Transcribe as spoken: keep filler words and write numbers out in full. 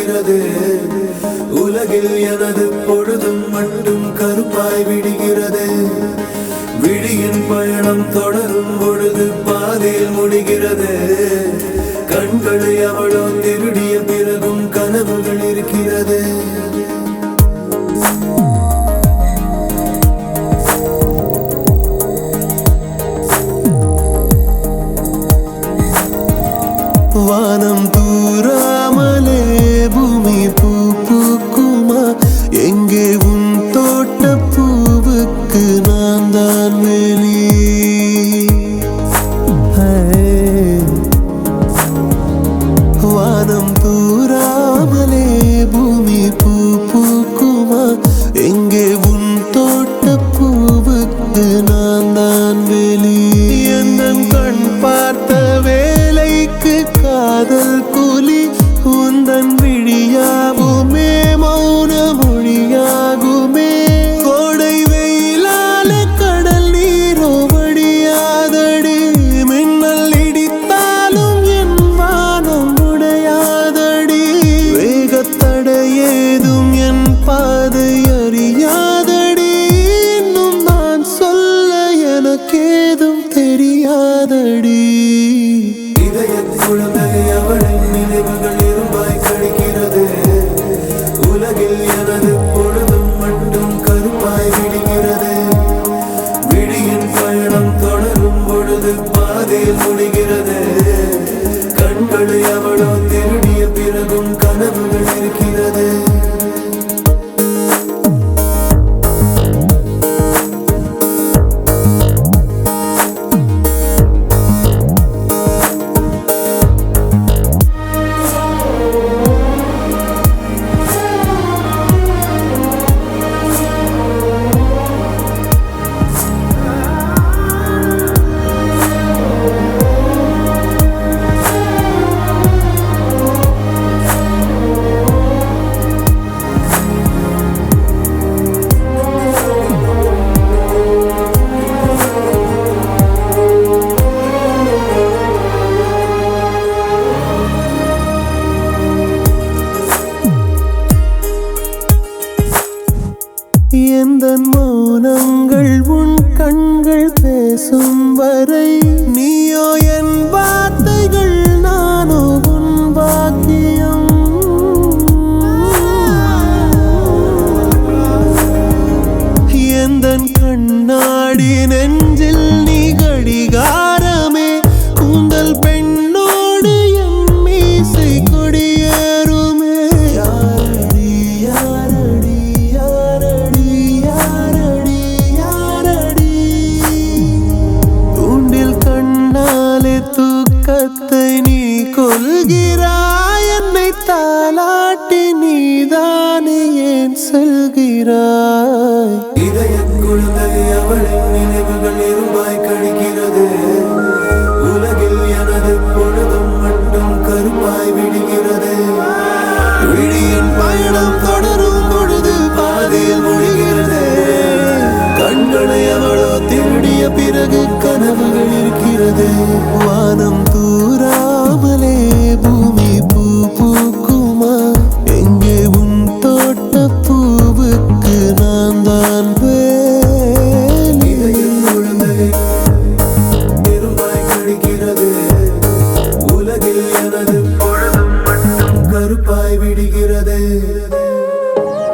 விடுகிறது. உலகில் எனது பொழுதும் மட்டும் கருப்பாய் விடுகிறது. விழியின் பயணம் தொடரும் பொழுது பாதையில் முடிகிறது. கண்களை அவளோ திருடிய பிறகும் கனவுகள் இருக்கிறது. வானம் தூராமலே பூமி பூ பூக்குமா? எங்கே உன் தோட்ட பூவுக்கு நான் தான் வெளி. வானம் தூராமலே பூமி பூ பூக்குமா? எங்கே உன் தோட்ட பூவுக்கு நான் தான் வெளி. எந்தன் கண் பார்த்த வேலைக்கு காதல் கூலி. உந்தன் விழியாகுமே மௌன மொழியாகுமே. கோடை வெயிலால கடல் நீரோ வடியாதடி. மின்னல் இடித்தாலும் என் வானம் உடையாதடி. வேகத்தடை ஏதும் என் பாதை அறியாதடி. இன்னும் நான் சொல்ல எனக்கேதும் தெரியாதடி. குழந்தை அவளின் நினைவுகள் இரும்பாய் கழிக்கிறது. உலகில் எனது பொழுதும் மட்டும் கருப்பாய் விடுகிறது. விழியின் பயணம் தொடரும் பொழுது பாதையில் முடிகிறது. கண்களை அவளோ திருடிய பிறகும் கனவுகள் இருக்கிறது. எந்தன் மௌனங்கள் உன் கண்கள் பேசும் வரை. நீயோ என் வார்த்தைகள் நானோ உன் வாக்கியம். எந்தன் கண்ணாடி நெஞ்சில் நீ கடிகாரமே. கூந்தல் பெண்ணோடு என் மீசை கொடியேறுமே. யாரடி யாரடி யாரடி யாரடி யாரடி. தூண்டில் கண்ணாலே தூக்கத்தை நீ கொள்கிறாய். என்னை தாலாட்டி நீதானே ஏன் செல்கிறாய்? இதய குழந்தை அவளின் நினைவுகள் இரும்பாய் கழிக்கிறது. உலகில் எனது பொழுதும் மட்டும் கருப்பாய் விடுகிறது. விழியின் பயணம் தொடரும் பொழுது பாதையில் முடிகிறது. கண்களை அவளோ திருடிய பிறகு கனவுகள் இருக்கிறது. வானம் தூராமலே பூமி பூ பூக்குமா? எங்கே உன் தோட்ட பூவுக்கு நான் தான் வேலி. இரும்பாய் கழிக்கிறது. உலகில் எனது பொழுதும் மட்டும் கருப்பாய் விடுகிறது.